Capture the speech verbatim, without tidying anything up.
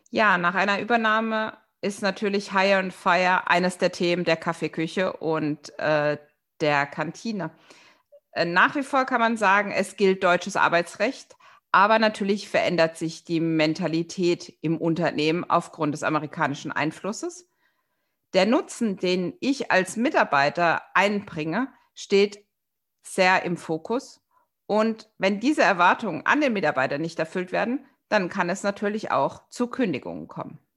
Ja, nach einer Übernahme ist natürlich Hire and Fire eines der Themen der Kaffeeküche und äh, der Kantine. Äh, nach wie vor kann man sagen, es gilt deutsches Arbeitsrecht, aber natürlich verändert sich die Mentalität im Unternehmen aufgrund des amerikanischen Einflusses. Der Nutzen, den ich als Mitarbeiter einbringe, steht sehr im Fokus. Und wenn diese Erwartungen an den Mitarbeiter nicht erfüllt werden, dann kann es natürlich auch zu Kündigungen kommen.